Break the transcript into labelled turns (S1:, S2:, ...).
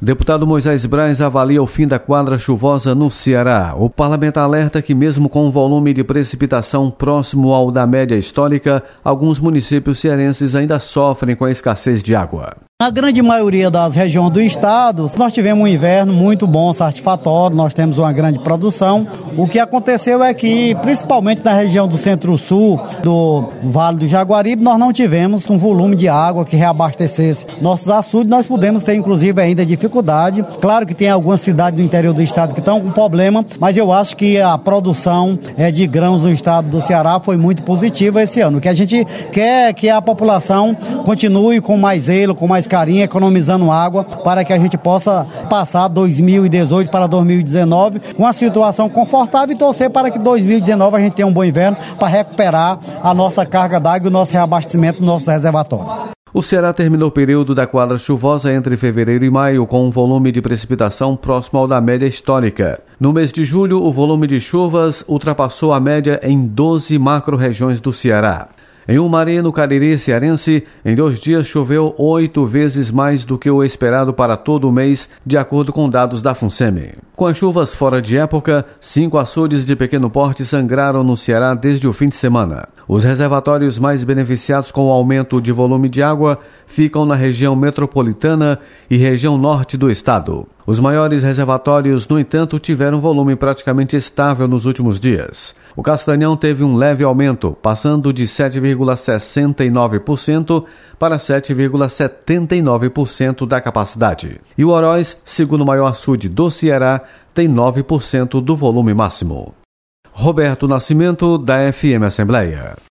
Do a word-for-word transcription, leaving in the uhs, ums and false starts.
S1: Deputado Moisés Braz avalia o fim da quadra chuvosa no Ceará. O parlamentar alerta que mesmo com o volume de precipitação próximo ao da média histórica, alguns municípios cearenses ainda sofrem com a escassez de água.
S2: Na grande maioria das regiões do estado, nós tivemos um inverno muito bom, satisfatório, nós temos uma grande produção. O que aconteceu é que, principalmente na região do centro-sul, do Vale do Jaguaribe, nós não tivemos um volume de água que reabastecesse nossos açudes. Nós podemos ter, inclusive, ainda dificuldade. Claro que tem algumas cidades do interior do estado que estão com problema, mas eu acho que a produção é, de grãos no estado do Ceará foi muito positiva esse ano. O que a gente quer é que a população continue com mais zelo, com mais carinho, economizando água, para que a gente possa passar dois mil e dezoito para dois mil e dezenove com uma situação confortável e torcer para que dois mil e dezenove a gente tenha um bom inverno para recuperar a nossa carga d'água e o nosso reabastecimento do nosso reservatório.
S1: O Ceará terminou o período da quadra chuvosa entre fevereiro e maio com um volume de precipitação próximo ao da média histórica. No mês de julho, o volume de chuvas ultrapassou a média em doze macro-regiões do Ceará. Em Umari, no Cariri cearense, em dois dias choveu oito vezes mais do que o esperado para todo o mês, de acordo com dados da FUNSEMI. Com as chuvas fora de época, cinco açudes de pequeno porte sangraram no Ceará desde o fim de semana. Os reservatórios mais beneficiados com o aumento de volume de água ficam na região metropolitana e região norte do estado. Os maiores reservatórios, no entanto, tiveram volume praticamente estável nos últimos dias. O Castanhão teve um leve aumento, passando de sete vírgula sessenta e nove por cento para sete vírgula setenta e nove por cento da capacidade. E o Oroz, segundo maior açude do Ceará, tem nove por cento do volume máximo. Roberto Nascimento, da F M Assembleia.